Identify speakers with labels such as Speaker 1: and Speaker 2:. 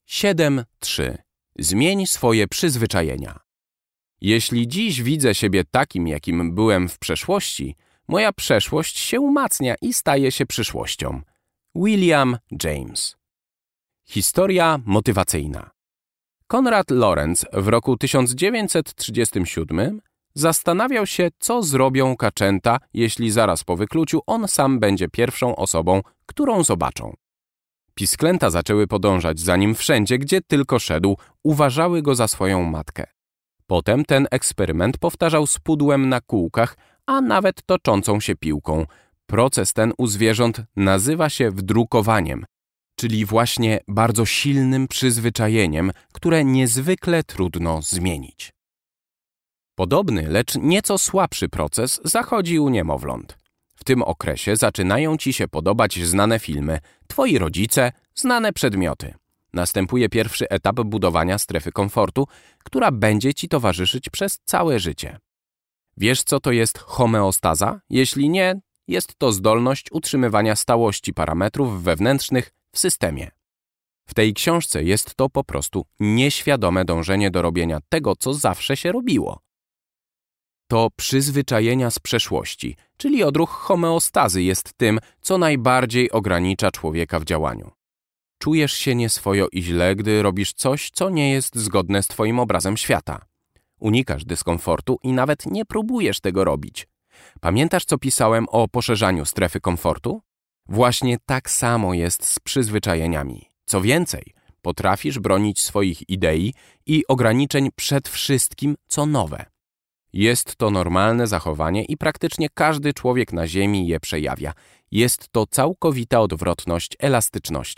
Speaker 1: 7.3. Zmień swoje przyzwyczajenia. Jeśli dziś widzę siebie takim, jakim byłem w przeszłości, moja przeszłość się umacnia i staje się przyszłością. William James. Historia motywacyjna. Konrad Lorenz w roku 1937 zastanawiał się, co zrobią kaczęta, jeśli zaraz po wykluciu on sam będzie pierwszą osobą, którą zobaczą. Pisklęta zaczęły podążać za nim wszędzie, gdzie tylko szedł, uważały go za swoją matkę. Potem ten eksperyment powtarzał z pudłem na kółkach, a nawet toczącą się piłką. Proces ten u zwierząt nazywa się wdrukowaniem, czyli właśnie bardzo silnym przyzwyczajeniem, które niezwykle trudno zmienić. Podobny, lecz nieco słabszy proces zachodzi u niemowląt. W tym okresie zaczynają ci się podobać znane filmy, twoi rodzice, znane przedmioty. Następuje pierwszy etap budowania strefy komfortu, która będzie ci towarzyszyć przez całe życie. Wiesz, co to jest homeostaza? Jeśli nie, jest to zdolność utrzymywania stałości parametrów wewnętrznych w systemie. W tej książce jest to po prostu nieświadome dążenie do robienia tego, co zawsze się robiło. To przyzwyczajenia z przeszłości, czyli odruch homeostazy jest tym, co najbardziej ogranicza człowieka w działaniu. Czujesz się nieswojo i źle, gdy robisz coś, co nie jest zgodne z twoim obrazem świata. Unikasz dyskomfortu i nawet nie próbujesz tego robić. Pamiętasz, co pisałem o poszerzaniu strefy komfortu? Właśnie tak samo jest z przyzwyczajeniami. Co więcej, potrafisz bronić swoich idei i ograniczeń przed wszystkim, co nowe. Jest to normalne zachowanie i praktycznie każdy człowiek na Ziemi je przejawia. Jest to całkowita odwrotność elastyczności.